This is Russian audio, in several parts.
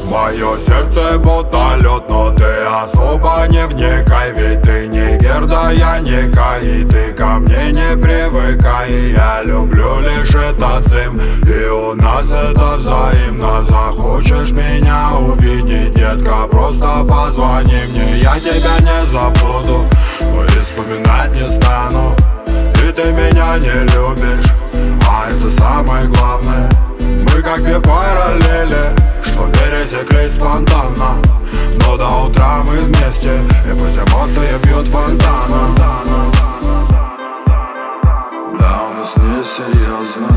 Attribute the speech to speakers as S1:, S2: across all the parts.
S1: Мое сердце будто лед, но ты особо не вникай. Ведь ты не Герда, я не Кай, ты ко мне не привыкай. Я люблю лишь этот дым, и у нас это взаимно. Захочешь меня увидеть, детка, просто позвони мне. Я тебя не забуду, но и вспоминать не стану. И ты меня не любишь, а это самое главное. Мы как две параллели, что пересеклись спонтанно. Но до утра мы вместе, и пусть эмоции бьют фонтаном.
S2: Да, у нас не серьезно,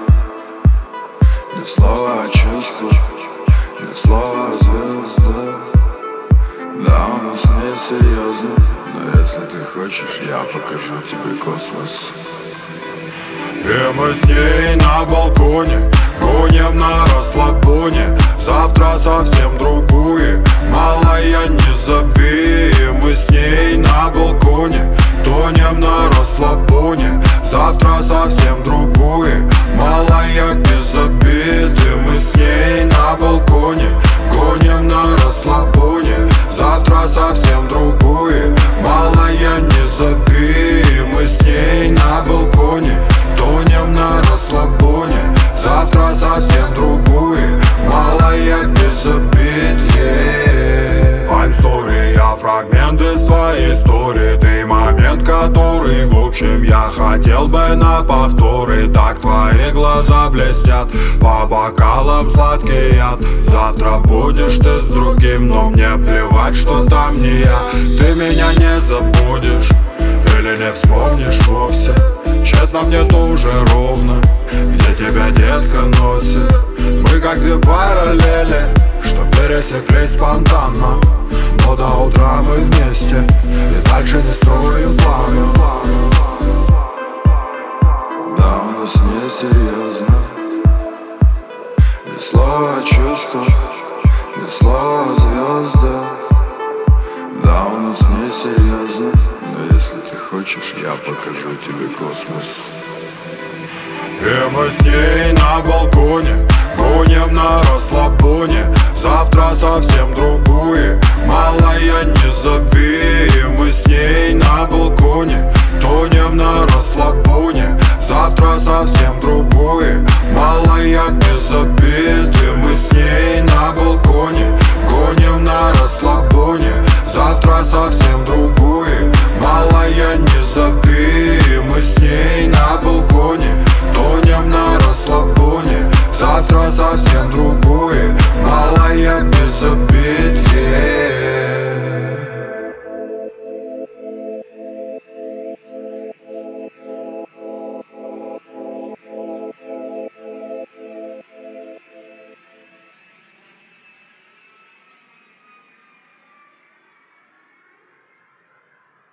S2: ни слова о чувствах, ни слова о звездах. Да, у нас не серьезно, но если ты хочешь, я покажу тебе космос.
S1: И мы с ней на балконе гоним на расслабоне. Завтра совсем другую, малая, не зови. Мы с ней на балконе тонем на расслабоне. Завтра совсем другую, малая, без обид. И мы с ней на балконе гоним на расслабоне. Завтра совсем другую, малая, не зови. Мы с ней на балконе тонем на расслабоне. Завтра совсем другую, малая, без обид, yeah. I'm sorry, я фрагмент из твоей истории. Ты момент, который, в общем, я хотел бы на повторы. Так твои глаза блестят, по бокалам сладкий яд. Завтра будешь ты с другим, но мне плевать, что там не я. Ты меня не забудешь или не вспомнишь вовсе. Честно, мне тоже ровно, где тебя, детка, носит. Мы как две параллели, что пересеклись спонтанно. Но до утра мы вместе, и дальше не строим планы.
S2: Да, у нас не серьезно, ни слова о чувствах, ни слова о звездах. Да, у нас не серьезно, но если ты хочешь, я покажу тебе космос.
S1: И мы с ней на балконе гоним на расслабоне. Завтра совсем другую, малая, не зови. Мы с ней на балконе тонем на расслабоне. Завтра совсем